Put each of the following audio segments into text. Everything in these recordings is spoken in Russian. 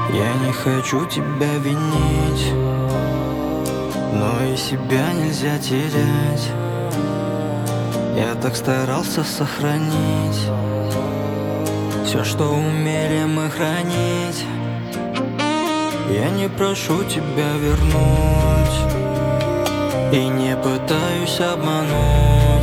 Я не хочу тебя винить, но и себя нельзя терять. Я так старался сохранить все, что умели мы хранить. Я не прошу тебя вернуть и не пытаюсь обмануть.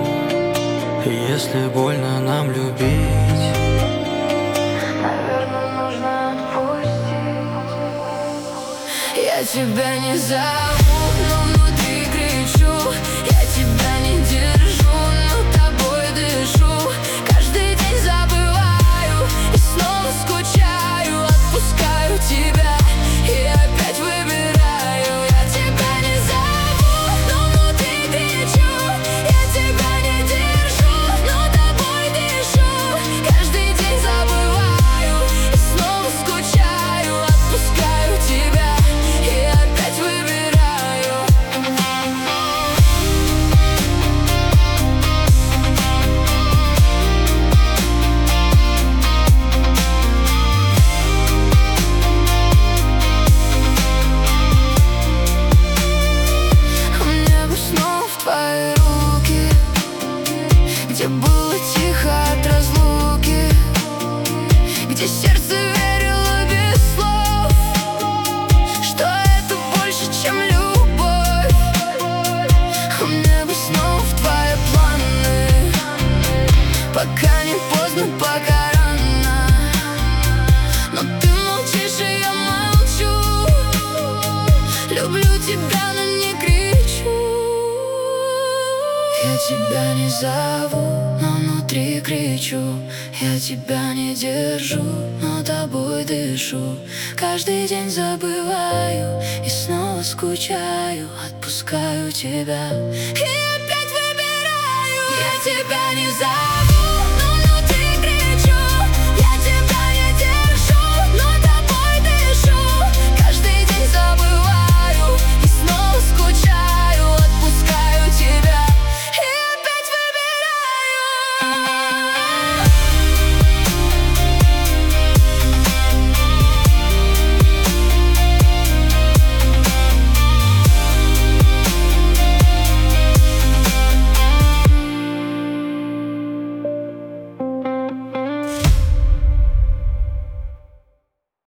Если больно нам любить, наверное, нужно отпустить. Я тебя не зову, но внутри кричу. Я тебя не держу, но тобой дышу. Каждый день забываю и снова скучаю. Отпускаю тебя и опять выбираю. Я тебя не зову, но внутри кричу. Я тебя не держу, но тобой дышу. Каждый день забываю и снова скучаю. Отпускаю тебя и опять выбираю. Мне бы снова в твои руки, где было тихо от разлуки, где сердце верило без слов, что это больше, чем любовь. Мне бы снова в твои планы, пока не поздно, пока рано. Но ты молчишь, и я молчу. Люблю тебя, но не кричу. Я тебя не зову, но внутри кричу. Я тебя не держу, но тобой дышу. Каждый день забываю и снова скучаю. Отпускаю тебя и опять выбираю. Я тебя не зову.